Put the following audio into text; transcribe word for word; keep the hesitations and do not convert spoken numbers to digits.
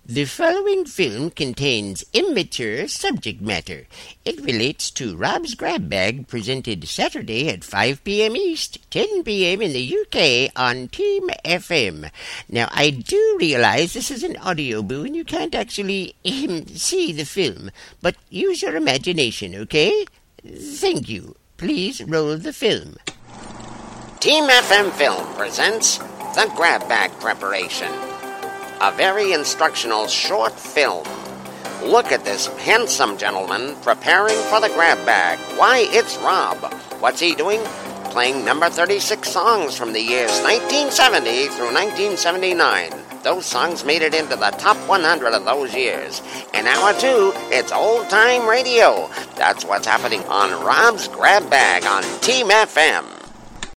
The following film contains immature subject matter. It relates to Rob's Grab Bag, presented Saturday at five p.m. East, ten p.m. in the U K on Team F M. Now, I do realize this is an audio boo and you can't actually um, see the film, but use your imagination, okay? Thank you. Please roll the film. Team F M Film presents The Grab Bag Preparation. A very instructional short film. Look at this handsome gentleman preparing for the grab bag. Why, it's Rob. What's he doing? Playing number thirty-six songs from the years nineteen seventy through nineteen seventy-nine. Those songs made it into the top one hundred of those years. In hour two, it's old-time radio. That's what's happening on Rob's Grab Bag on Team F M.